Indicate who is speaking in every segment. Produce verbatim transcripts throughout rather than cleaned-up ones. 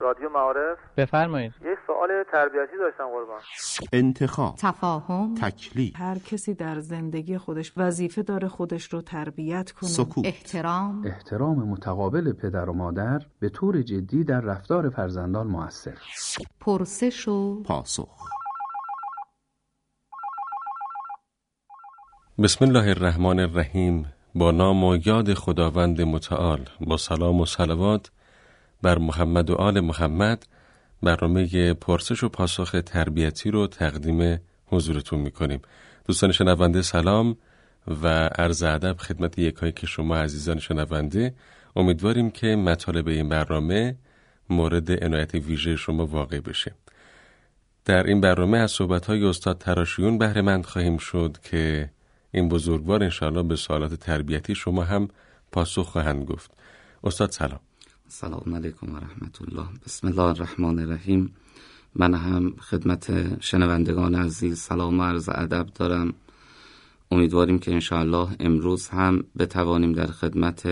Speaker 1: رادیو معارف.
Speaker 2: بفرمایید.
Speaker 1: یه سوال تربیتی داشتم قربان.
Speaker 3: انتخاب،
Speaker 4: تفاهم،
Speaker 3: تکلیف.
Speaker 5: هر کسی در زندگی خودش وظیفه داره خودش رو تربیت کنه.
Speaker 3: سکوت،
Speaker 4: احترام،
Speaker 6: احترام متقابل پدر و مادر به طور جدی در رفتار فرزندان مؤثر.
Speaker 4: پرسش و
Speaker 3: پاسخ.
Speaker 7: بسم الله الرحمن الرحیم. با نام و یاد خداوند متعال، با سلام و صلوات بر محمد و آل محمد، برنامه پرسش و پاسخ تربیتی رو تقدیم حضورتون میکنیم. دوستان شنونده سلام و عرض ادب خدمت یکایی که شما عزیزان شنونده. امیدواریم که مطالب این برنامه مورد عنایت ویژه شما واقع بشه. در این برنامه از صحبت‌های استاد تراشیون بهره مند خواهیم شد که این بزرگوار انشاءالله به سوالات تربیتی شما هم پاسخ خواهند گفت. استاد سلام.
Speaker 8: سلام علیکم و رحمت الله. بسم الله الرحمن الرحیم. من هم خدمت شنوندگان عزیز سلام و عرض ادب دارم. امیدواریم که انشاءالله امروز هم بتوانیم در خدمت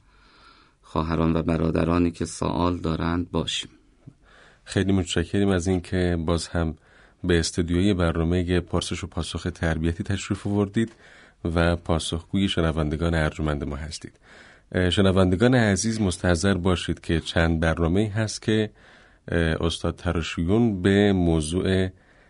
Speaker 8: خواهران و برادرانی که سوال دارند باشیم.
Speaker 7: خیلی متشکریم از این که باز هم به استودیوی برنامه پرسش و پاسخ تربیتی تشریف آوردید و پاسخگوی شنوندگان ارجمند ما هستید. شنوندگان عزیز مستحضر باشید که چند برنامه هست که استاد تراشیون به موضوع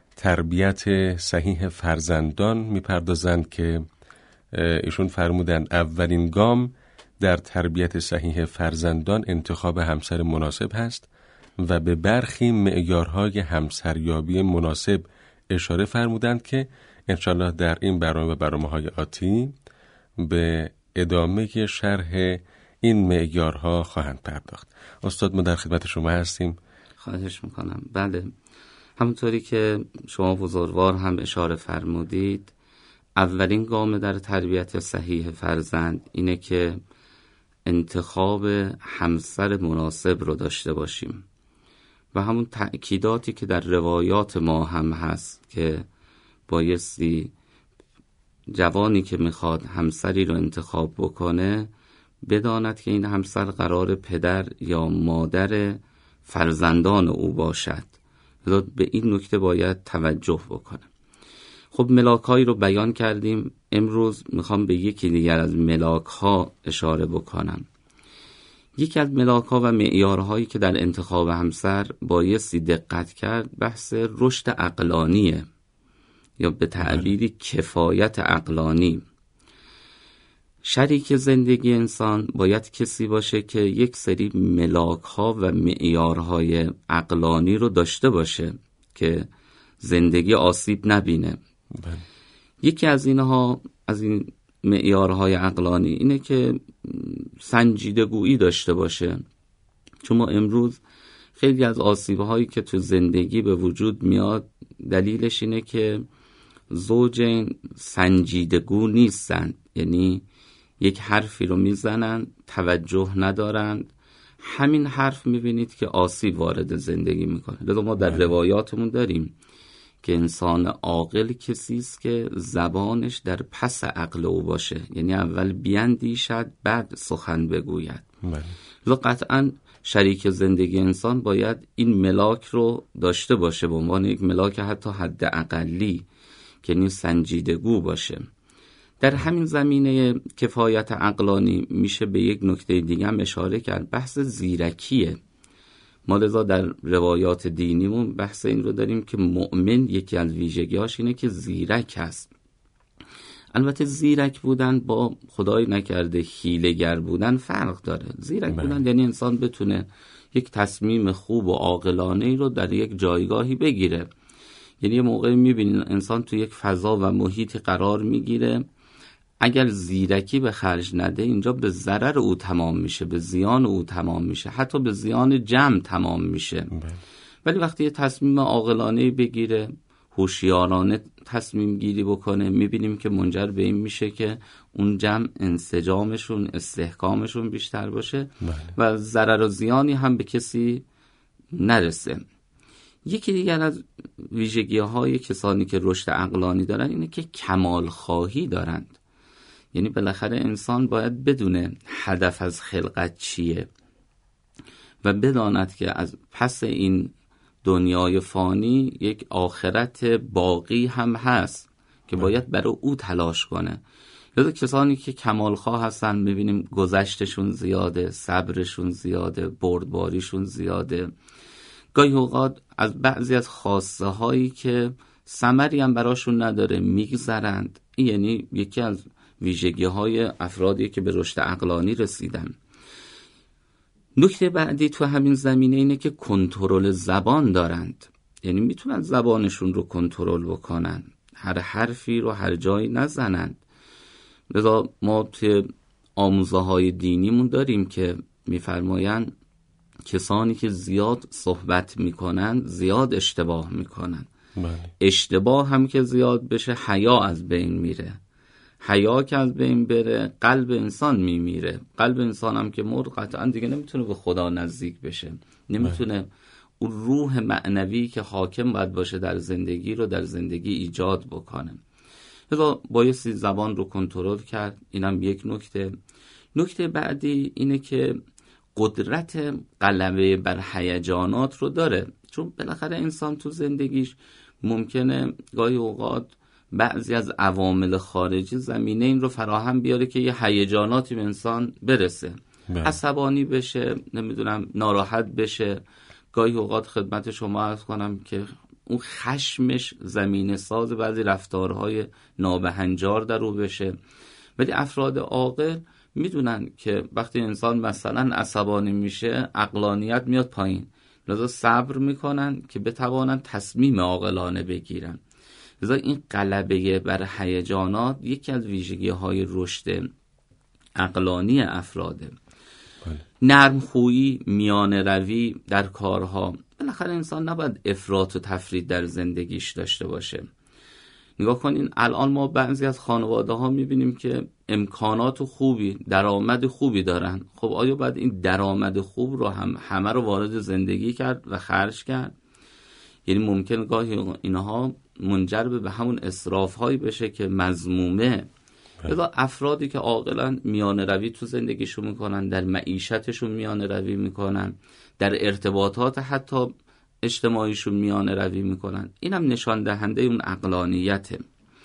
Speaker 7: تربیت صحیح فرزندان میپردازند که ایشون فرمودند اولین گام در تربیت صحیح فرزندان انتخاب همسر مناسب هست و به برخی معیارهای همسریابی مناسب اشاره فرمودند که انشالله در این برنامه و برنامه‌های آتی به ادامه شرح این معیارها خواهند پرداخت. استاد ما در خدمت شما هستیم.
Speaker 8: خواهش میکنم. بله، همونطوری که شما بزرگوار هم اشاره فرمودید، اولین گام در تربیت صحیح فرزند اینه که انتخاب همسر مناسب رو داشته باشیم و همون تأکیداتی که در روایات ما هم هست که بایستی جوانی که میخواد همسری رو انتخاب بکنه بداند که این همسر قرار پدر یا مادر فرزندان او باشد. لذا به این نکته باید توجه بکنه. خب ملاک‌هایی رو بیان کردیم. امروز میخوام به یکی دیگر از ملاک‌ها اشاره بکنم. یکی از ملاک‌ها و معیارهایی که در انتخاب همسر بایستی دقت کرد بحث رشد عقلانیه یا به تعبیری کفایت عقلانی. شریک زندگی انسان باید کسی باشه که یک سری ملاک‌ها و معیارهای عقلانی رو داشته باشه که زندگی آسیب نبینه. بله. یکی از اینها، از این معیارهای عقلانی اینه که سنجیدگویی داشته باشه، چون ما امروز خیلی از آسیب‌هایی که تو زندگی به وجود میاد دلیلش اینه که زوجین سنجیدگو نیستن، یعنی یک حرفی رو میزنن توجه ندارند، همین حرف میبینید که آسیب وارد زندگی میکنه. لذا ما در روایاتمون داریم که انسان عاقل کسی است که زبانش در پس عقل او باشه، یعنی اول بیندیشد بعد سخن بگوید. لذا قطعا شریک زندگی انسان باید این ملاک رو داشته باشه به عنوان یک ملاک حتی حد اقلی که یعنی سنجیدگو باشه. در همین زمینه کفایت عقلانی میشه به یک نکته دیگه هم اشاره کرد، بحث زیرکیه. ما لذا در روایات دینیمون بحث این رو داریم که مؤمن یکی از ویژگی‌هاش اینه که زیرک هست. البته زیرک بودن با خدای نکرده حیله‌گر بودن فرق داره. زیرک بله. بودن یعنی انسان بتونه یک تصمیم خوب و عاقلانه‌ای رو در یک جایگاهی بگیره. یعنی یه موقعی می‌بینین انسان تو یک فضا و محیطی قرار میگیره، اگر زیرکی به خرج نده اینجا به ضرر او تمام میشه، به زیان او تمام میشه، حتی به زیان جمع تمام میشه. بله. ولی وقتی یه تصمیم عاقلانه‌ای بگیره، هوشیارانه تصمیم گیری بکنه، میبینیم که منجر به این میشه که اون جمع انسجامشون، استحکامشون بیشتر باشه. بله. و ضرر و زیانی هم به کسی نرسه. یکی دیگر از ویژگی‌های کسانی که رشد عقلانی دارن اینه که کمال خواهی دارند. یعنی بالاخره انسان باید بدونه هدف از خلقت چیه و بداند که از پس این دنیای فانی یک آخرت باقی هم هست که باید برای او تلاش کنه. یاد کسانی که کمالخواه هستن میبینیم گذشتشون زیاده، صبرشون زیاده، بردباریشون زیاده. گاهی اوقات از بعضی از خواسته هایی که ثمری هم براشون نداره میگذرند. این یعنی یکی از ویژگی های افرادی که به رشد عقلانی رسیدن. نکته بعدی تو همین زمینه اینه که کنترل زبان دارند، یعنی میتونن زبانشون رو کنترل بکنن، هر حرفی رو هر جایی نزنند. لذا ما توی آموزه های دینیمون داریم که میفرمایند کسانی که زیاد صحبت میکنن زیاد اشتباه میکنن.
Speaker 7: بله.
Speaker 8: اشتباه هم که زیاد بشه حیا از بین میره، حیا که از بین بره قلب انسان میمیره. قلب انسان هم که مرد قطعا دیگه نمیتونه به خدا نزدیک بشه، نمیتونه اون روح معنوی که حاکم باید باشه در زندگی رو در زندگی ایجاد بکنه. لذا بایستی زبان رو کنترل کرد. اینم یک نکته. نکته بعدی اینه که قدرت غلبه بر هیجانات رو داره، چون بالاخره انسان تو زندگیش ممکنه گاهی اوقات بعضی از عوامل خارجی زمینه این رو فراهم بیاره که یه هیجاناتی به انسان برسه،
Speaker 7: بله.
Speaker 8: عصبانی بشه، نمیدونم ناراحت بشه. گاهی اوقات خدمت شما عرض کنم که اون خشمش زمینه ساز بعضی رفتارهای نابهنجار در او بشه. ولی افراد عاقل میدونن که وقتی انسان مثلا عصبانی میشه عقلانیت میاد پایین، لذا صبر میکنن که بتوانن تصمیم عاقلانه بگیرن. لذا این غلبه بر هیجانات یکی از ویژگی‌های رشد عقلانی افراده. نرم خویی، میانه روی در کارها. بالاخره انسان نباید افراط و تفرید در زندگیش داشته باشه. نگاه کنین الان ما بعضی از خانواده ها میبینیم که امکانات خوبی، درآمد خوبی دارن. خب آیا باید این درآمد خوب رو هم همه رو وارد زندگی کرد و خرج کرد؟ یعنی ممکن گاهی اینها منجر به همون اسراف هایی بشه که مذمومه. لذا افرادی که عاقلن میانه روی تو زندگیشون میکنن، در معیشتشون میانه روی میکنن، در ارتباطات حتی اجتماعیشون میانه روی میکنن. اینم نشان دهنده اون عقلانیته.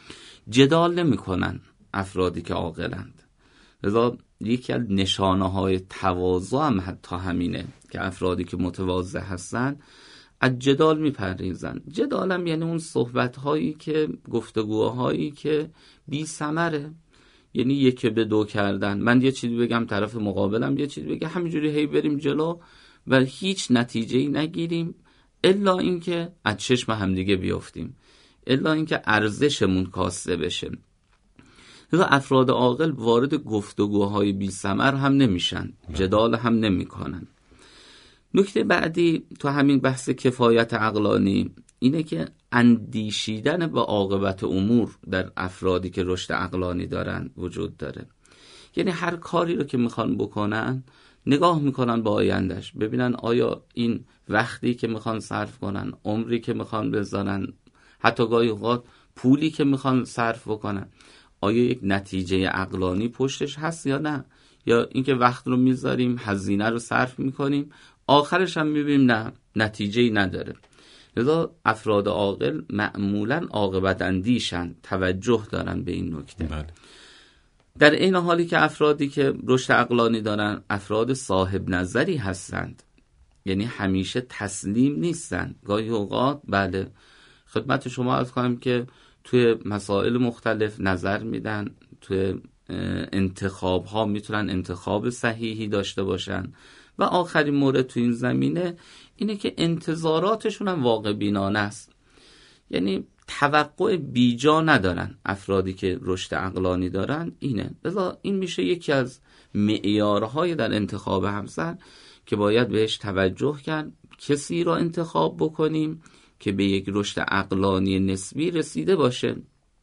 Speaker 8: جدال نمیکنن افرادی که عاقلند. لذا یکی از نشانه های تواضع هم حتی همینه که افرادی که متواضع هستن از جدال میپرهیزن. جدال هم یعنی اون صحبت هایی که گفتگوهایی که بی ثمره، یعنی یک به دو کردن. من یه چیزی بگم طرف مقابلم یه چیزی بگه، همینجوری هی بریم جلو و هیچ نتیجه‌ای نگیریم الا اینکه از چشم همدیگه بیافتیم، الا اینکه ارزشمون کاسته بشه. لذا افراد عاقل وارد گفتگوهای بی ثمر هم نمیشن، جدال هم نمیکنن. نکته بعدی تو همین بحث کفایت عقلانی اینه که اندیشیدن به عاقبت امور در افرادی که رشد عقلانی دارن وجود داره. یعنی هر کاری رو که میخوان بکنن نگاه میکنن به آیندهش، ببینن آیا این وقتی که میخوان صرف کنن، عمری که میخوان بذارن، حتی گاهی اوقات پولی که میخوان صرف بکنن، آیا یک نتیجه عقلانی پشتش هست یا نه؟ یا اینکه وقت رو میذاریم، هزینه رو صرف میکنیم، آخرش هم میبینیم نه، نتیجه‌ای نداره. لذا افراد عاقل معمولاً عاقبت اندیشن، توجه دارن به این نکته.
Speaker 7: بله.
Speaker 8: در این حالی که افرادی که رشد عقلانی دارن افراد صاحب نظری هستند، یعنی همیشه تسلیم نیستن. گاهی اوقات بله خدمت شما عرض کنم که توی مسائل مختلف نظر میدن، توی انتخاب ها میتونن انتخاب صحیحی داشته باشن. و آخرین مورد تو این زمینه اینه که انتظاراتشون هم واقع بینانه است، یعنی توقع بیجا ندارن. افرادی که رشد عقلانی دارن اینه. لذا این میشه یکی از معیارهای در انتخاب همسر که باید بهش توجه کرد. کسی را انتخاب بکنیم که به یک رشد عقلانی نسبی رسیده باشه،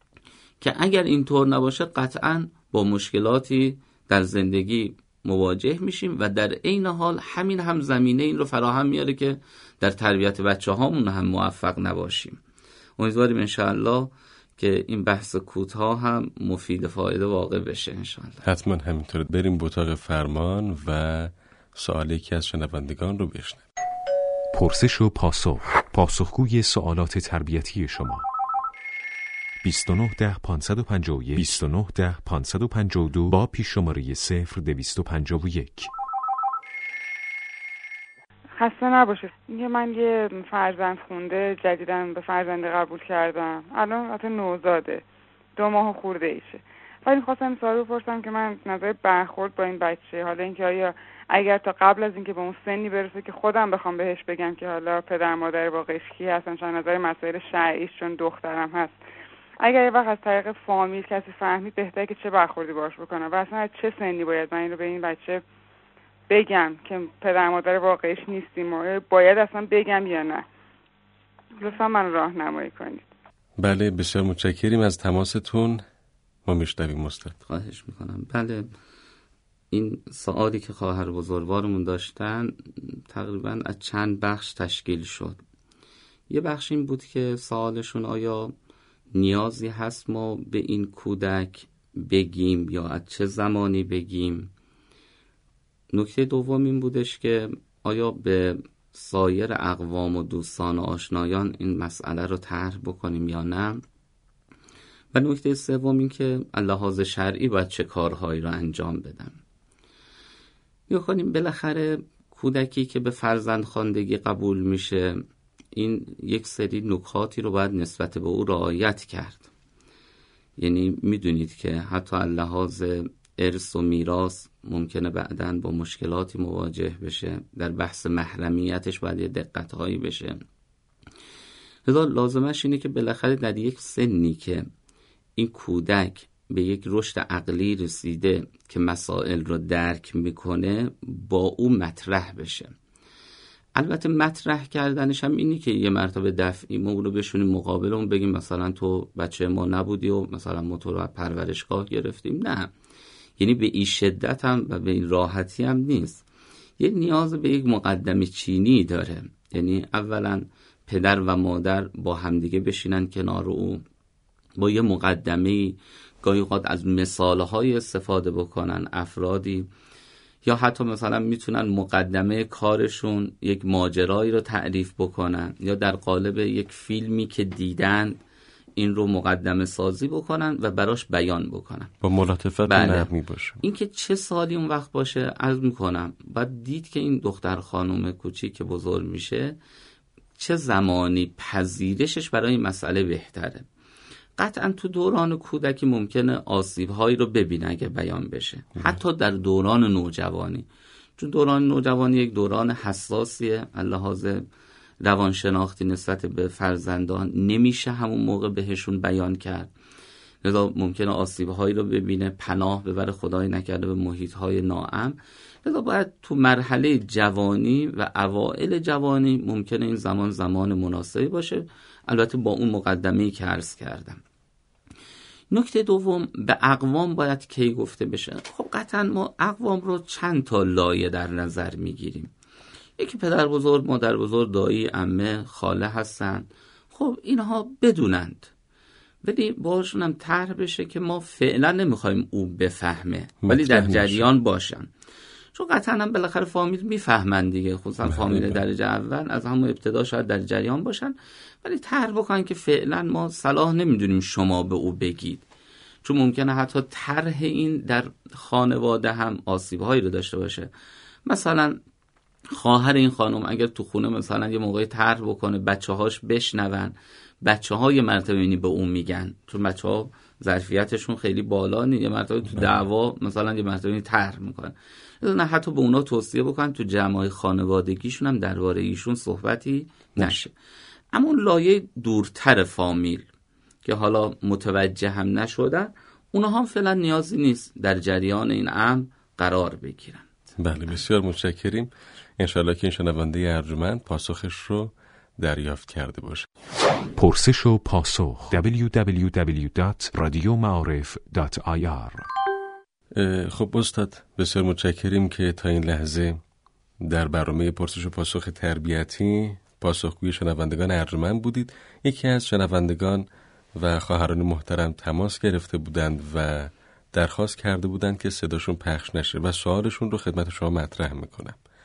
Speaker 8: که اگر اینطور نباشه قطعاً با مشکلاتی در زندگی مواجه میشیم و در عین حال همین هم زمینه این رو فراهم میاره که در تربیت بچه هامون هم موفق نباشیم. امیدواریم انشاءالله که این بحث کوتاه هم مفید فایده واقع بشه انشاءالله.
Speaker 7: حتما همینطور. بریم به اتاق فرمان و سوال یکی از شنوندگان رو بشنویم.
Speaker 2: پرسش و پاسخ، پاسخگوی سوالات تربیتی شما. بیست و نه ده پانصد و پنجاه و یک بیست و نه ده پانصد و پنجاه و دو با پیش شماره صفر دویست و پنجاه و یک.
Speaker 3: خسته نباشه. یه من یه فرزند خونده جدیداً به فرزند قبول کردم. الان حتی نوزاده، دو ماه خورده ایشه. ولی خواستم سوال بپرسم که من نظر برخورد با این بچه، حالا اینکه آیا اگر تا قبل از اینکه به اون سنی برسه که خودم بخوام بهش بگم که حالا پدر مادر واقعیش کی هستن، چون نظر مسائل شرعیش چون دخترم هست، اگر یه وقت از طریق فامیل کسی فهمید بهتره که چه برخوردی باهاش بکنم و اصلا از چه سنی باید من اینو به این بچه بگم که پدر مادر واقعیش نیستیم و باید اصلا بگم یا نه؟ لطفا من راهنمایی کنید.
Speaker 7: بله، بسیار متشکریم از تماستون. ما میشنویم استاد.
Speaker 8: خواهش میکنم. بله، این سوالی که خواهر بزرگوارمون داشتن تقریبا از چند بخش تشکیل شد. یه بخش این بود که سوالشون آیا نیازی هست ما به این کودک بگیم یا از چه زمانی بگیم. نکته دوم این بودش که آیا به سایر اقوام و دوستان و آشنایان این مسئله رو طرح بکنیم یا نه. و نکته سوم این که لحاظ شرعی باید چه کارهایی رو انجام بدم. یا کنیم بالاخره کودکی که به فرزندخواندگی قبول میشه، این یک سری نکاتی رو باید نسبت به او رعایت کرد. یعنی میدونید که حتی لحاظ ارث و میراث ممکنه بعداً با مشکلاتی مواجه بشه. در بحث محرمیتش باید یه دقت‌هایی بشه. لذا لازمش اینه که بالاخره در یک سنی که این کودک به یک رشد عقلی رسیده که مسائل رو درک میکنه، با او مطرح بشه. البته مطرح کردنش هم اینی که یه مرتبه دفعی ما رو بشونیم مقابل اون بگیم مثلا تو بچه ما نبودی و مثلا ما تو رو پرورشگاه گرفتیم. نه، یعنی به این شدت هم و به این راحتی هم نیست. یه نیاز به یک مقدمه چینی داره. یعنی اولا پدر و مادر با همدیگه بشینن کنار او، با یه مقدمه گاهی اوقات از مثالهای استفاده بکنن افرادی، یا حتی مثلا میتونن مقدمه کارشون یک ماجرایی رو تعریف بکنن، یا در قالب یک فیلمی که دیدن این رو مقدمه سازی بکنن و براش بیان بکنن
Speaker 7: با ملاطفت نرمی باشه. این
Speaker 8: که چه سالی اون وقت باشه عرض میکنم بعد دید که این دختر خانم کوچیک که بزرگ میشه چه زمانی پذیرشش برای این مسئله بهتره. قطعا تو دوران کودکی ممکنه آسیب‌هایی رو ببینه اگه بیان بشه، حتی در دوران نوجوانی، چون دوران نوجوانی یک دوران حساسیه لحاظ روانشناختی نسبت به فرزندان، نمیشه همون موقع بهشون بیان کرد. لذا ممکنه آسیب‌هایی رو ببینه، پناه ببره خدای نکرده به محیط‌های ناامن. لذا باید تو مرحله جوانی و اوائل جوانی ممکنه این زمان زمان مناسبی باشه، البته با اون مقدمه‌ای که عرض کردم. نکته دوم، به اقوام باید کی گفته بشه. خب قطعا ما اقوام رو چند تا لایه در نظر میگیریم. یکی پدر بزرگ، مادر بزرگ، دایی، عمه، خاله هستن. خب اینها بدونند، ولی باشون هم طرح بشه که ما فعلا نمیخوایم او بفهمه ولی در جریان باشن، چون قطعا هم بالاخره فامیل میفهمن دیگه، خصوصا فامیل درجه اول از همون ابتدا شاید در جریان باشن، ولی طرح بکنن که فعلا ما صلاح نمیدونیم شما به او بگید، چون ممکنه حتی طرح این در خانواده هم آسیب‌هایی رو داشته باشه. مثلا خواهر این خانم اگر تو خونه مثلا یه موقعی طرح بکنه بچه‌هاش بشنون، بچه‌ها یه مرتبه اینی به اون میگن، چون بچه‌ها ظرفیتشون خیلی بالا نیست، یه مرتبه تو دعوا مثلا یه مرتبه اینی طرح میکنن، نه حتی به اونا توصیه بکنن تو جمع‌های خانوادگیشون هم درباره ایشون صحبتی نشه. اما اون لایه دورتر فامیل که حالا متوجه هم نشدن، اونها هم فعلا نیازی نیست در جریان این امر قرار بگیرن.
Speaker 7: بله، بسیار متشکریم. انشالله که این شنونده ارجمند پاسخش رو دریافت کرده باشه.
Speaker 2: پرسش و پاسخ دبلیو دبلیو دبلیو دات رادیو معارف دات آی آر.
Speaker 7: خب استاد، بسیار متشکریم که تا این لحظه در برنامه پرسش و پاسخ تربیتی پاسخگوی شنوندگان ارجمند بودید. یکی از شنوندگان و خواهران محترم تماس گرفته بودند و درخواست کرده بودند که صداشون پخش نشه و سوالشون رو خدمت شما مطرح میکنم.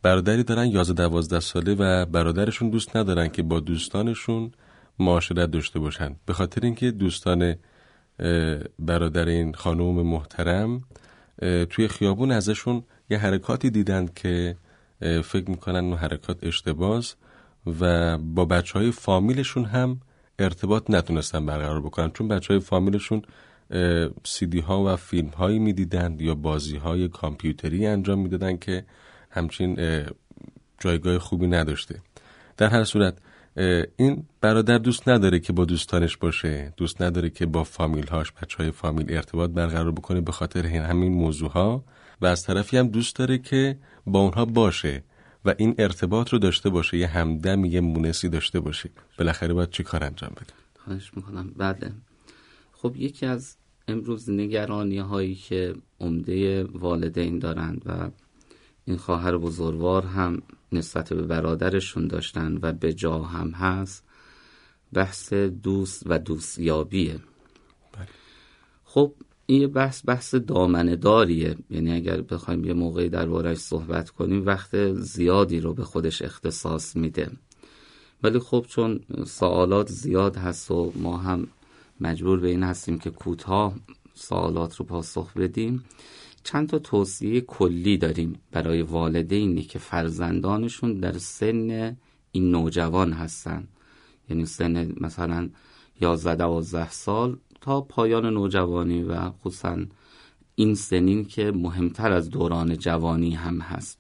Speaker 7: برادری دارن یازده دوازده ساله و برادرشون دوست ندارن که با دوستانشون معاشرت داشته باشن، به خاطر اینکه دوستان برادر این خانم محترم توی خیابون ازشون یه حرکاتی دیدن که فکر میکنن اون حرکات اشتباهه و با بچه های فامیلشون هم ارتباط نتونستن برقرار بکنن، چون بچه های فامیلشون سیدی ها و فیلم هایی میدیدن یا بازی های کامپیوتری انجام میدادن که همچین جایگاه خوبی نداشته. در هر صورت این برادر دوست نداره که با دوستانش باشه، دوست نداره که با فامیلهاش، بچه های فامیل ارتباط برقرار بکنه به خاطر همین موضوع ها، و از طرفی هم دوست داره که با اونها باشه و این ارتباط رو داشته باشه، یه همدم، یه مونسی داشته باشه. بالاخره باید چی کار انجام بده؟
Speaker 8: خواهش میکنم. بعد خب یکی از امروز نگرانی هایی که عمده والدین دارند و این خواهر بزرگوار هم نسبت به برادرشون داشتن و به جا هم هست، بحث دوست و دوستیابیه.
Speaker 7: بله.
Speaker 8: خب این بحث بحث دامنه داریه، یعنی اگر بخوایم یه موقعی درباره‌اش صحبت کنیم وقت زیادی رو به خودش اختصاص میده، ولی خب چون سوالات زیاد هست و ما هم مجبور به این هستیم که کوتاه سوالات رو پاسخ بدیم، چند تا توصیه کلی داریم برای والدینی که فرزندانشون در سن این نوجوان هستن، یعنی سن مثلا یازده دوازده سال تا پایان نوجوانی و خصوصا این سنین که مهمتر از دوران جوانی هم هست.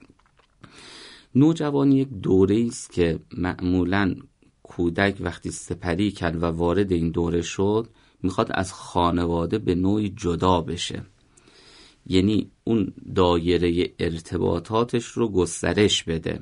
Speaker 8: نوجوانی یک دوره است که معمولاً کودک وقتی سپری کرد و وارد این دوره شد میخواد از خانواده به نوعی جدا بشه، یعنی اون دایره ارتباطاتش رو گسترش بده.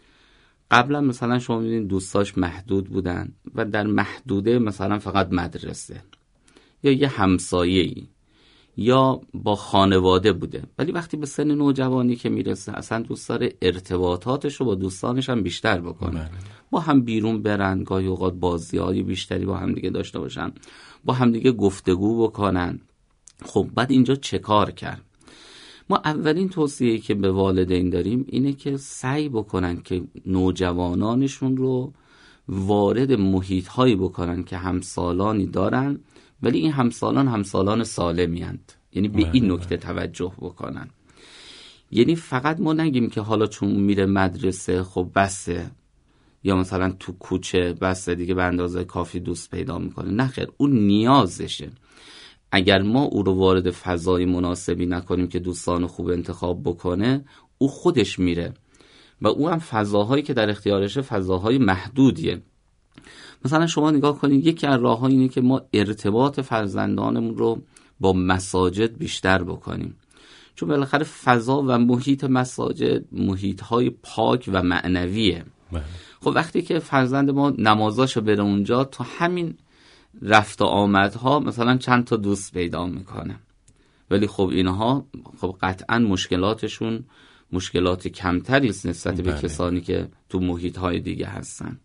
Speaker 8: قبلا مثلا شما می‌بینید دوستاش محدود بودن و در محدوده مثلا فقط مدرسه یا یه همسایه‌ای یا با خانواده بوده، ولی وقتی به سن نوجوانی که میرسه اصلا دوست داره ارتباطاتش رو با دوستانش هم بیشتر بکنه. بله. با هم بیرون برن، گاهی اوقات بازی‌های بیشتری با هم دیگه داشته باشن، با هم دیگه گفتگو بکنن. خب بعد اینجا چه کار کرد؟ ما اولین توصیه‌ای که به والدین داریم اینه که سعی بکنن که نوجوانانشون رو وارد محیط‌هایی بکنن که همسالانی دارن، ولی این همسالان همسالان سالمی هستند، یعنی به این نکته توجه بکنن. یعنی فقط ما نگیم که حالا چون میره مدرسه خب بسه، یا مثلا تو کوچه بسه دیگه به اندازه کافی دوست پیدا میکنه. نه خیر، اون نیازشه. اگر ما او رو وارد فضای مناسبی نکنیم که دوستان خوب انتخاب بکنه، او خودش میره و او هم فضاهایی که در اختیارشه فضاهای محدودیه. مثلا شما نگاه کنید، یکی از راه‌ها اینه که ما ارتباط فرزندانمون رو با مساجد بیشتر بکنیم، چون بالاخره فضا و محیط مساجد محیط‌های پاک و معنویه. بله. خب وقتی که فرزند ما نمازاشو بره اونجا، تو همین رفت و آمدها مثلا چند تا دوست پیدا میکنه، ولی خب اینها خب قطعا مشکلاتشون مشکلات کمتری است نسبت به کسانی که تو محیط‌های دیگه هستن.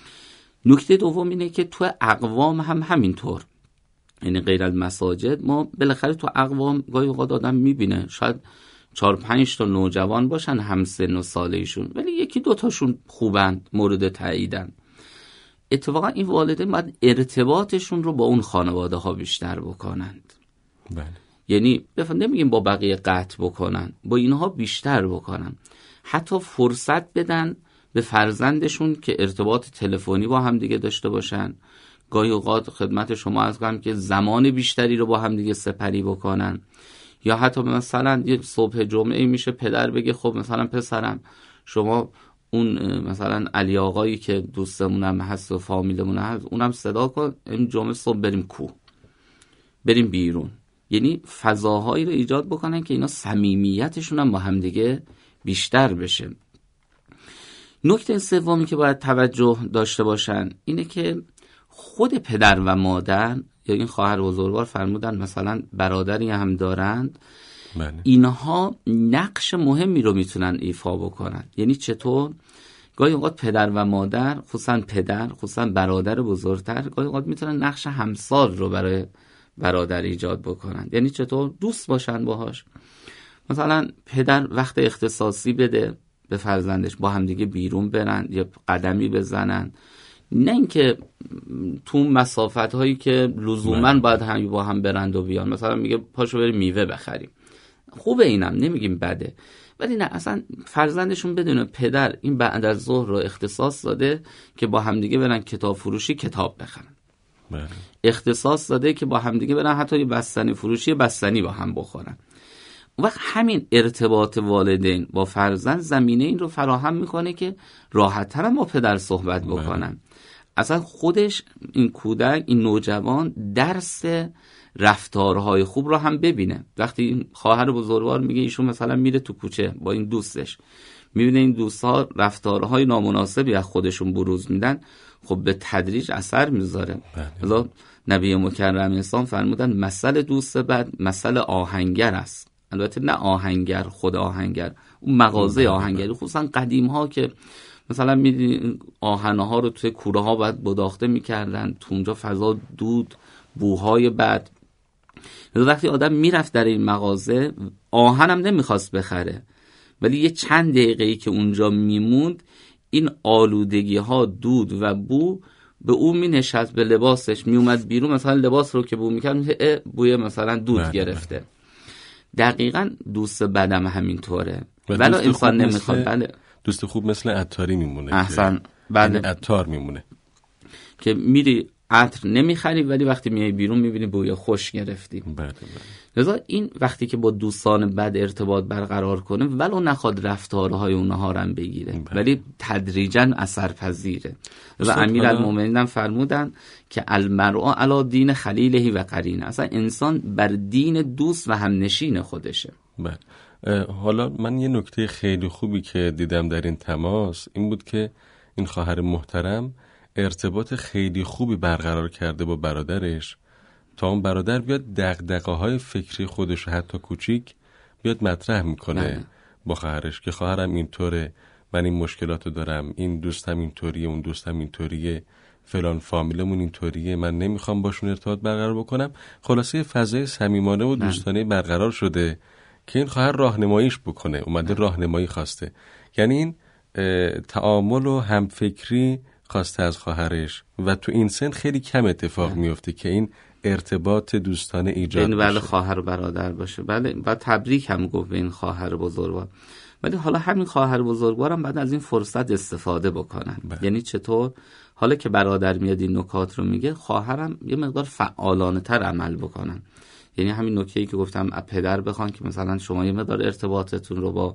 Speaker 8: نکته دوم اینه که تو اقوام هم همینطور، یعنی غیر از مساجد ما بالاخره تو اقوام گاهی اوقات آدم میبینه شاید چهار پنج تا نوجوان باشن همسن و سالشون، ولی یکی دو تاشون خوبند، مورد تاییدن. اتفاقا این والدین باید ارتباطشون رو با اون خانواده ها بیشتر بکنند.
Speaker 7: بله.
Speaker 8: یعنی بفهم نمیگیم با بقیه قطع بکنن، با اینها بیشتر بکنن، حتی فرصت بدن به فرزندشون که ارتباط تلفنی با هم دیگه داشته باشن. گاهی اوقات خدمت شما عرض کنم که زمان بیشتری رو با هم دیگه سپری بکنن، یا حتی مثلا یه صبح جمعه میشه پدر بگه خب مثلا پسرم شما اون مثلا علی آقایی که دوستمونم هست و فامیلمون هست اونم صدا کن، این جمعه صبح بریم کوه، بریم بیرون. یعنی فضاهایی رو ایجاد بکنن که اینا صمیمیتشون هم با هم دیگه بیشتر بشه. نکته سومی که باید توجه داشته باشن اینه که خود پدر و مادر یا این خواهر بزرگوار فرمودن مثلا برادری هم دارند، بله. اینها نقش مهمی رو میتونن ایفا بکنن. یعنی چطور؟ گاهی اوقات پدر و مادر، خصوصا پدر، خصوصا برادر بزرگتر، گاهی اوقات میتونن نقش همسال رو برای برادر ایجاد بکنن. یعنی چطور؟ دوست باشن باهاش، مثلا پدر وقت اختصاصی بده به فرزندش، با همدیگه بیرون برن، یه قدمی بزنن، نه اینکه تو مسافت هایی که لزوماً باید هم با هم برند و بیان. مثلا میگه پاشو بریم میوه بخریم، خوبه، اینم نمیگیم بده، ولی نه، اصلا فرزندشون بدونه پدر این بعد از ظهر رو اختصاص داده که با همدیگه برن کتاب فروشی کتاب بخرن، بله. اختصاص داده که با همدیگه برن حتی یه بستنی فروشی بستنی با هم بخورن. وقت همین ارتباط والدین با فرزند زمینه این رو فراهم میکنه که راحت‌تر با پدر صحبت بکنن، بله. اصلا خودش این کودک، این نوجوان درس رفتارهای خوب رو هم ببینه. وقتی این خواهر بزرگوار میگه ایشون مثلا میره تو کوچه با این دوستش، میبینه این دوستها رفتارهای نامناسبی از خودشون بروز میدن، خب به تدریج اثر میذاره. حالا نبی مکرم اسلام فرمودن مثل دوست بد مثل آهنگر است. البته نه آهنگر خود آهنگر، اون مغازه آهنگری، خصوصا قدیم ها که مثلا میدین آهنه ها رو توی کوره ها باید بداخته میکردن، تو اونجا فضا دود، بوهای بد. وقتی آدم میرفت در این مغازه، آهنم نمیخواست بخره، ولی یه چند دقیقه‌ای که اونجا میموند، این آلودگی ها، دود و بو به اون می نشست، به لباسش می اومد بیرون، مثلا لباس رو که بو میکرد بوی مثلا دود بله گرفته بله. دقیقاً دوست بدم همینطوره، ولی انسان نمیخواد. بله
Speaker 7: دوست خوب مثل عطاری میمونه،
Speaker 8: احسن، بله
Speaker 7: عطار میمونه
Speaker 8: که میری عطر نمیخری ولی وقتی میای بیرون میبینی بوی خوش گرفتی.
Speaker 7: بله بله.
Speaker 8: لذا این وقتی که با دوستان بد ارتباط برقرار کنه، ولو نخواد رفتارهای اونها رو هم بگیره، بله. ولی تدریجا اثر پذیره. و امیرالمومنین هم فرمودن که المرء علی دین خلیله و قرینه، اصلا انسان بر دین دوست و همنشین خودشه.
Speaker 7: بله. حالا من یه نکته خیلی خوبی که دیدم در این تماس این بود که این خواهر محترم ارتباط خیلی خوبی برقرار کرده با برادرش، تا اون برادر بیاد دغدغه‌های فکری خودش رو حتی کوچیک بیاد مطرح میکنه نه. با خواهرش که خواهرم اینطوره، من این مشکلاتو دارم، این دوستم اینطوریه، اون دوستم اینطوریه، فلان فامیلمون اینطوریه، من نمیخوام باشون ارتباط برقرار بکنم. خلاصه فضای صمیمانه و دوستانه برقرار شده که این خواهر راهنماییش بکنه، اومده راهنمایی خواسته. یعنی این تعامل و همفکری خواسته از خواهرش و تو این سن خیلی کم اتفاق میفته که این ارتباط دوستانه ایجاد بشه.
Speaker 8: بله خواهر و برادر باشه. بله و تبریک هم گفت به این خواهر بزرگوار. ولی حالا همین خواهر بزرگوار هم بعد از این فرصت استفاده بکنن. بله. یعنی چطور؟ حالا که برادر میاد این نکات رو میگه، خواهرم یه مقدار فعالانه تر عمل بکنن. یعنی همین نکته‌ای که گفتم از پدر بخوان که مثلا شما یه مقدار ارتباطتون رو با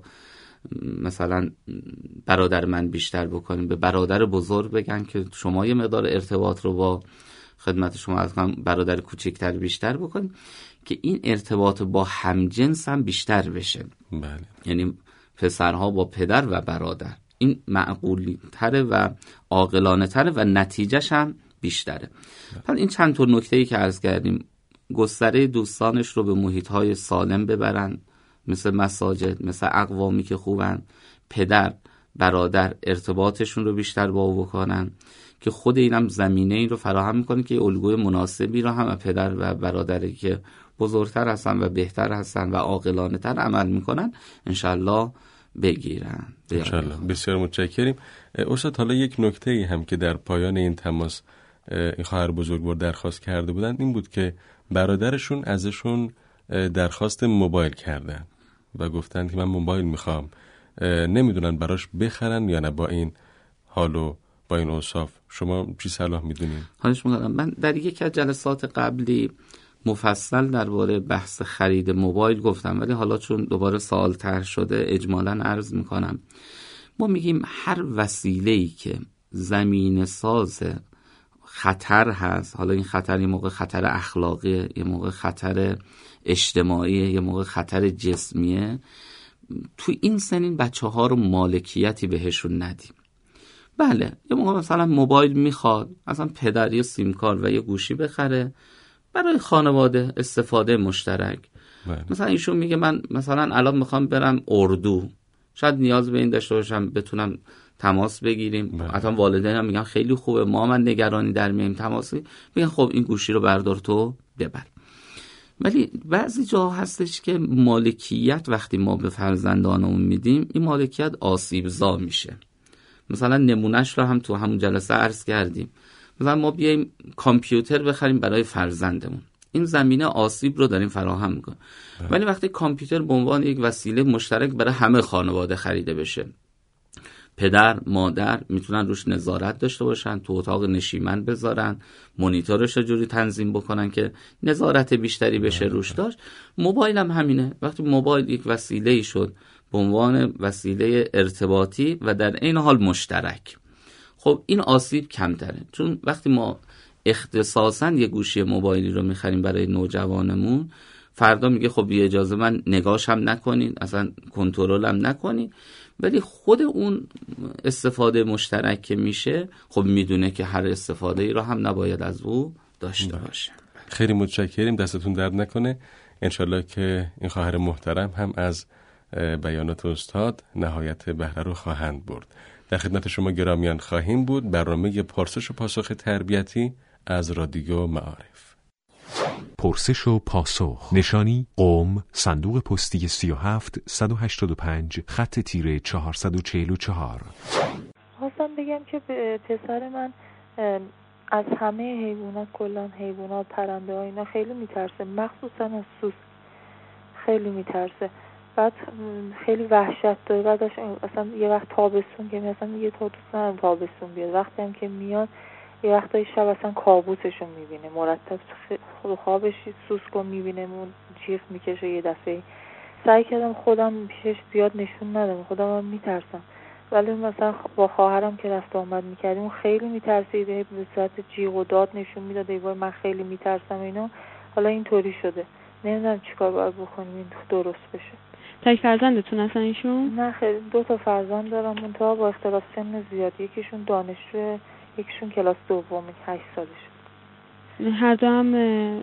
Speaker 8: مثلا برادر من بیشتر بکنیم، به برادر بزرگ بگن که شما یه مقدار ارتباط رو با خدمت شما از برادر کوچکتر بیشتر بکنیم، که این ارتباط با همجنس هم بیشتر بشه.
Speaker 7: بله.
Speaker 8: یعنی پسرها با پدر و برادر، این معقولی تره و عاقلانه تره و نتیجهش هم بیشتره. پس این چند تا نکته‌ای که عرض کردیم، گستره دوستانش رو به محیط‌های سالم ببرن، مثل مساجد، مثل اقوامی که خوبن، پدر برادر ارتباطشون رو بیشتر با او بکنن، که خود اینم زمینه این رو فراهم میکنه که الگوی مناسبی رو هم پدر و برادری که بزرگتر هستن و بهتر هستن و عاقلانه تر عمل میکنن انشالله بگیرن.
Speaker 7: انشالله. بسیار متشکریم استاد. حالا یک نکته ای هم که در پایان این تماس این خواهر بزرگوار درخواست کرده بودن این بود که برادرشون ازشون درخواست موبایل کردن و گفتن که من موبایل میخوام، نمیدونن براش بخرن یا نه. با این حالو با این اوصاف شما چی صلاح میدونین؟
Speaker 8: حالش میکنم. من در یکی از جلسات قبلی مفصل درباره بحث خرید موبایل گفتم، ولی حالا چون دوباره سوال طرح شده اجمالاً عرض میکنم. ما میگیم هر وسیله‌ای که زمینه ساز خطر هست، حالا این خطر یه موقع خطر اخلاقیه، یه موقع خطر اجتماعیه، یه موقع خطر جسمیه، تو این سنین بچه ها رو مالکیتی بهشون ندیم. بله یه موقع مثلا موبایل میخواد، اصلا پدر یه سیم کارت و یه گوشی بخره برای خانواده استفاده مشترک.
Speaker 7: بله.
Speaker 8: مثلا ایشون میگه من مثلا الان میخوام برم اردو، شاید نیاز به این داشته باشم بتونم تماس بگیریم. حتی والدینم میگن خیلی خوبه، ما من نگرانی در میایم تماسی، میگن خب این گوشی رو بردار تو ببر. ولی بعضی جا هستش که مالکیت وقتی ما به فرزندانمون میدیم این مالکیت آسیبزا میشه. مثلا نمونهش رو هم تو همون جلسه عرض کردیم. مثلا ما بیایم کامپیوتر بخریم برای فرزندمون، این زمینه آسیب رو داریم فراهم میکنه. ولی وقتی کامپیوتر به عنوان یک وسیله مشترک برای همه خانواده خریده بشه، پدر مادر میتونن روش نظارت داشته باشن، تو اتاق نشیمن بذارن، مانیتورش رو جوری تنظیم بکنن که نظارت بیشتری بشه روش داشت. موبایل هم همینه. وقتی موبایل یک وسیله شد به عنوان وسیله ارتباطی و در این حال مشترک، خب این آسیب کمتره. چون وقتی ما اختصاصاً یه گوشی موبایلی رو میخریم برای نوجوانمون، فردا میگه خب بی اجازه من نگاش هم نکنین، اصلا کنترل هم نکنین، ولی خود اون استفاده مشترک که میشه خب میدونه که هر استفاده ای رو هم نباید از او داشته باشه.
Speaker 7: خیلی متشکریم، دستتون درد نکنه. انشالله که این خواهر محترم هم از بیانات استاد نهایت بهره رو خواهند برد. در خدمت شما گرامیان خواهیم بود. برنامه پرسش و پاسخ تربیتی از رادیو معارف.
Speaker 2: پرسش و پاسخ، نشانی قم، صندوق پستی سی و هفت صد و هشتاد و پنج، خط تیره چهارصد و چهل و چهار.
Speaker 9: خواستم بگم که پسر من از همه حیوانات، کلان حیوانات، پرنده ها اینا خیلی میترسه، مخصوصا از سوس خیلی میترسه. بعد خیلی وحشت داره. بعدش اصلا یه وقت تابستون که مثلا یه تا دوست ندارم تابستون بیاد، وقتی هم که میاد یه وقتای شب اصلا کابوسشون میبینه، مرتب خود خوابش سوسکو میبینه، اون جیغ میکشه. یه دفعه سعی کردم خودم پیشش زیاد نشون ندم، خودم هم میترسم، ولی مثلا با خواهرم که رفت آمد میکردیم اون خیلی میترسیده، به صورت جیغ و داد نشون میداده ای وای من خیلی میترسم اینا. حالا اینطوری شده، نمیدونم چیکار باید بکنیم این درست بشه.
Speaker 10: تک فرزندتون هستن ایشون؟
Speaker 9: نه خیلی، دو تا فرزند دارم منتها با اختلاف سن زیاد. یکیشون دانشجو، یکیشون کلاس دومه، هشت سالشه.
Speaker 10: هر دو هم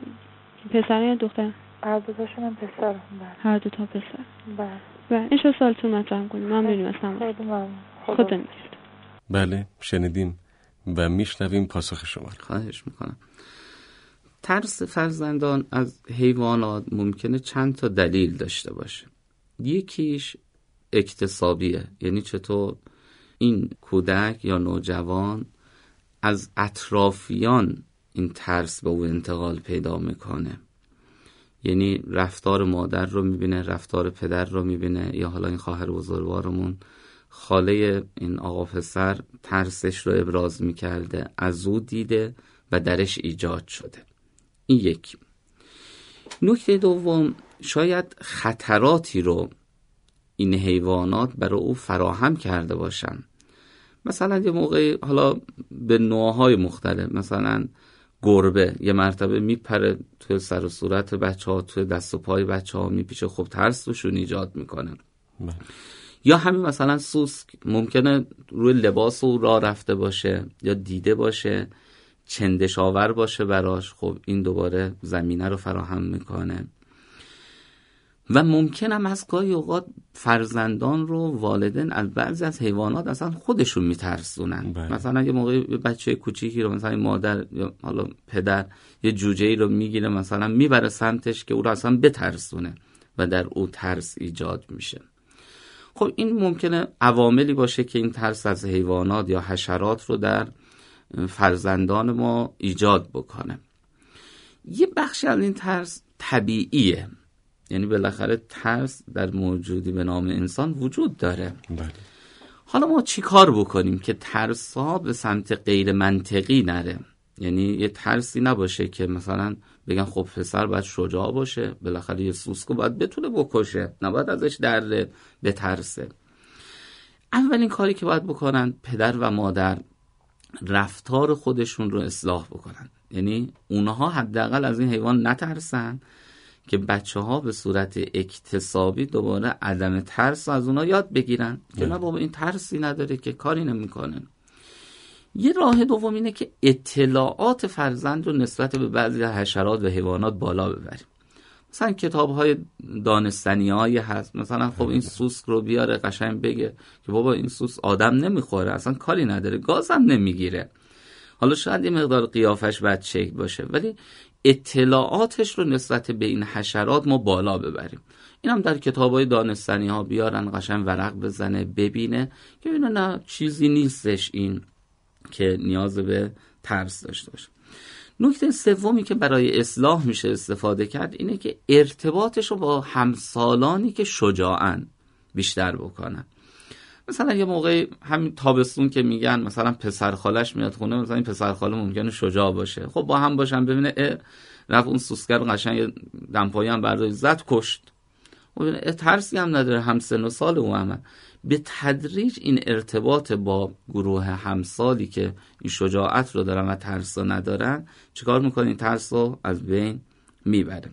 Speaker 10: پسر یا دختر؟
Speaker 9: هر دو تاشون هم پسر.
Speaker 10: هر دو تا پسر.
Speaker 9: بله.
Speaker 10: بله. این شو سالتون مطرح کنیم. ممنونیم از شما.
Speaker 9: خیلی ممنون.
Speaker 10: خدا نگهدار.
Speaker 7: بله شنیدیم و میشنویم پاسخ شما.
Speaker 8: خواهش میکنم. ترس فرزندان از حیوانات ممکنه چند تا دلیل داشته باشه. یکیش اکتسابیه، یعنی چطور این کودک یا نوجوان از اطرافیان این ترس به او انتقال پیدا میکنه. یعنی رفتار مادر رو میبینه، رفتار پدر رو میبینه، یا حالا این خواهر بزرگوارمون خاله این آقا پسر ترسش رو ابراز میکرده، از او دیده و درش ایجاد شده. این یکی. نکته دوم، شاید خطراتی رو این حیوانات برای او فراهم کرده باشن. مثلا یه موقعی حالا به نوعهای مختلف، مثلا گربه یه مرتبه میپره توی سر و صورت بچه ها، توی دست و پای بچه ها میپیچه، خب ترس توشون ایجاد میکنه. یا همین مثلا سوسک ممکنه روی لباس او راه رفته باشه یا دیده باشه، چندش آور باشه براش، خب این دوباره زمینه رو فراهم میکنه. و ممکن هم از گاهی اوقات فرزندان رو والدین از بعضی از حیوانات اصلا خودشون میترسونن. بله. مثلا یه موقع بچه کوچیکی رو مثلا مادر یا حالا پدر یه جوجه‌ای رو میگیره مثلا میبره سمتش که او رو اصلا بترسونه و در او ترس ایجاد میشه. خب این ممکنه عواملی باشه که این ترس از حیوانات یا حشرات رو در فرزندان ما ایجاد بکنه. یه بخشی از این ترس طبیعیه، یعنی بالاخره ترس در موجودی به نام انسان وجود داره.
Speaker 7: بله.
Speaker 8: حالا ما چی کار بکنیم که ترس ها به سمت غیر منطقی نره؟ یعنی یه ترسی نباشه که مثلا بگن خب پسر باید شجاع باشه، بالاخره یه سوسکو باید بتونه بکشه، نباید ازش در بترسه. اولین کاری که باید بکنن پدر و مادر رفتار خودشون رو اصلاح بکنن، یعنی اونها حداقل از این حیوان نترسن که بچه ها به صورت اکتسابی دوباره عدم ترس از اونا یاد بگیرن که نه بابا این ترسی نداره که کاری نمیکنه. یه راه دوم اینه که اطلاعات فرزند رو نسبت به بعضی حشرات و حیوانات بالا ببریم. مثلا کتاب های دانستنی هایی هست، مثلا خب این سوسک رو بیاره قشنگ بگه که بابا این سوسک آدم نمیخوره، اصلا کاری نداره، گاز هم نمیگیره. حالا شاید یه مقدار قیافش بد شکل باشه، ولی اطلاعاتش رو نسبت به این حشرات ما بالا ببریم. این هم در کتابای دانستنی ها بیارن، قشنگ ورق بزنه ببینه که اینو نه چیزی نیستش این که نیاز به ترس داشته باشه. نکته سومی که برای اصلاح میشه استفاده کرد اینه که ارتباطش رو با همسالانی که شجاعن بیشتر بکنن. مثلا یه موقع همین تابستون که میگن مثلا پسر خالش میاد خونه، مثلا این پسر خاله ممکنه شجاع باشه، خب با هم باشن ببینه رفت اون سوسکر قشنگ دمپایی هم برداشت زد کشت، و ترسی هم نداره، هم سن و سال او هم. به تدریج این ارتباط با گروه همسالی که این شجاعت رو دارن و ترس رو ندارن چیکار میکنه؟ این ترس رو از بین میبره.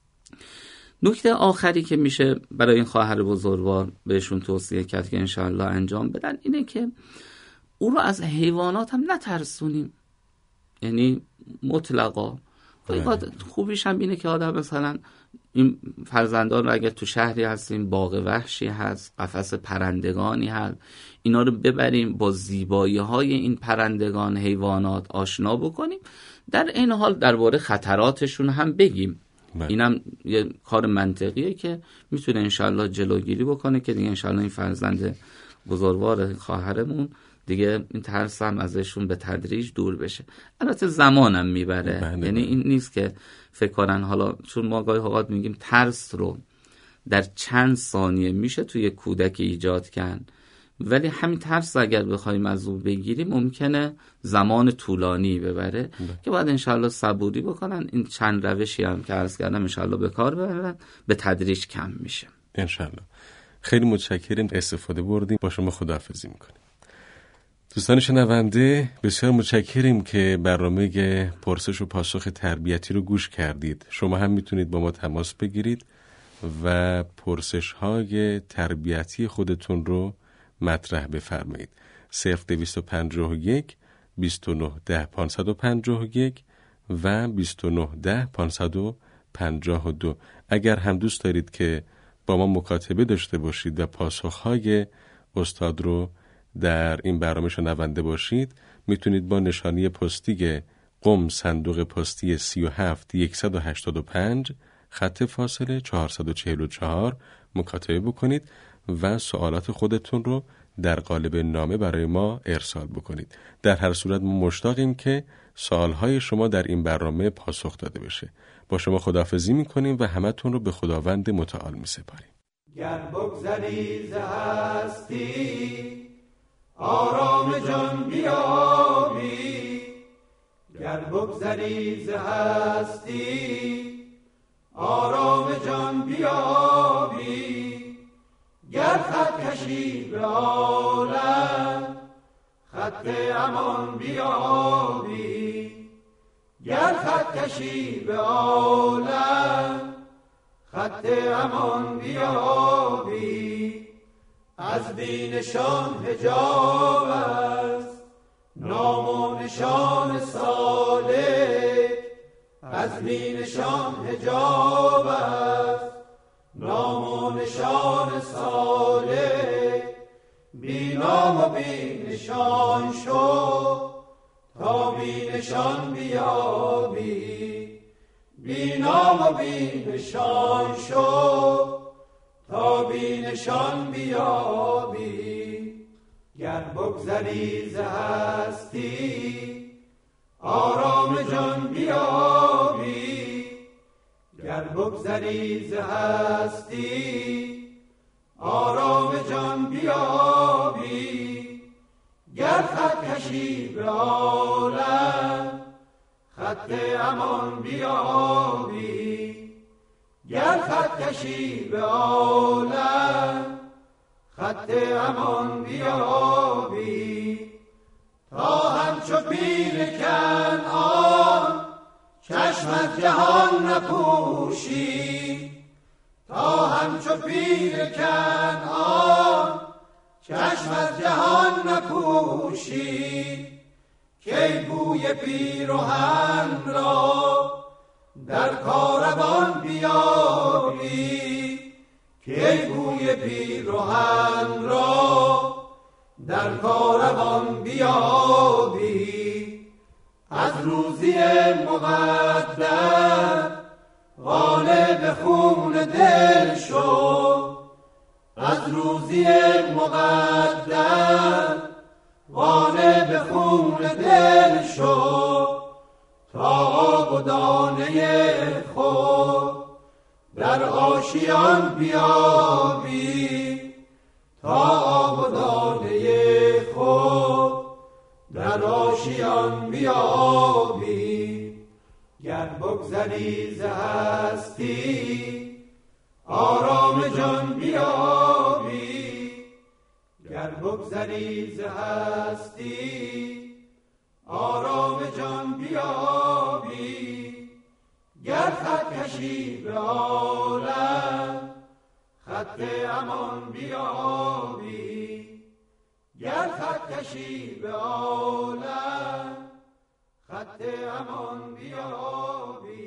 Speaker 8: نکته آخری که میشه برای این خواهر بزرگوار بهشون توصیه کرد که انشاءالله انجام بدن اینه که او رو از حیوانات هم نترسونیم، یعنی مطلقا. خوبیش هم اینه که آدم مثلا این فرزندان رو اگر تو شهری هستیم باغ وحشی هست، قفس پرندگانی هست، اینا رو ببریم با زیبایی های این پرندگان حیوانات آشنا بکنیم، در این حال درباره خطراتشون هم بگیم. اینم یه کار منطقیه که میتونه انشالله جلوگیری بکنه که دیگه انشالله این فرزند بزرگوار خواهرمون دیگه این ترس هم ازشون به تدریج دور بشه. البته زمانم میبره،
Speaker 7: بله
Speaker 8: یعنی این نیست که فکر کنن حالا چون ما گاهی اوقات میگیم ترس رو در چند ثانیه میشه توی کودک ایجاد کرد، ولی همین ترس اگر بخوایم از او بگیریم ممکنه زمان طولانی ببره ده. که باید انشالله صبوری بکنن، این چند روشی هم که عرض کردم انشالله به کار ببرن، به تدریج کم میشه
Speaker 7: انشالله. خیلی متشکریم، استفاده بردیم، با شما خداحافظی میکنیم. دوستان شنونده بسیار متشکریم که برنامه پرسش و پاسخ تربیتی رو گوش کردید. شما هم میتونید با ما تماس بگیرید و پرسش های تربیتی خودتون رو مطرح بفرمایید. صفر دویست و پنجاه و یک بیست و نه ده پانصد و پنجاه و یک و بیست و نه ده پانصد و پنجاه و دو. اگر هم دوست دارید که با ما مکاتبه داشته باشید و پاسخهای استاد رو در این برنامه شنونده باشید، میتونید با نشانی پستی قم صندوق پستی سی و هفت صد و هشتاد و پنج خط فاصله چهارصد و چهل و چهار مکاتبه بکنید و سوالات خودتون رو در قالب نامه برای ما ارسال بکنید. در هر صورت ما مشتاقیم که سوالهای شما در این برنامه پاسخ داده بشه. با شما خداحافظی میکنیم و همتون رو به خداوند متعال میسپاریم.
Speaker 11: گر بگذری ز هستی آرام جان بیابی، گر بگذری ز هستی آرام جان بیابی، گر خط کشی به عالم خط امان بیابی، گر خط کشی به عالم خط امان بیابی، از بینشان حجاب است نام و نشان صالح، از بینشان حجاب است نام و نشان صالح، بی نام و بی نشان شو تا بی نشان بیابی، بی نام و بی نشان شو تا بی نشان بیابی، گر بگذری ز هستی آرام جان بیابی، گر بگذری ز هستی آرام جان بیابی، گر خط کشی به عالم خط امان بیابی، گر خط کشی به عالم خط امان بیابی، تا همچو پیر کنعان چشم از جهان نپوشی، تا همچو پیر کنعان چشم از جهان نپوشی، کی بوی پیرهن را در کاروان بیابی، کی بوی پیرهن را در کاروان بیابی، از روزی مقدر غالب خون دل شو، از روزی مقدر غالب خون دل شو، تا آب و دانه خود در آشیان بیابی، تا آب و دانه خود در آشیان بیابی. گر بگذری ز هستی آرام جان بیابی، گر بگذری ز هستی آرام جان بیابی. گر خط کشی به عالم خط امان بیابی، گر خط کشی به عالم خط امان بیابی.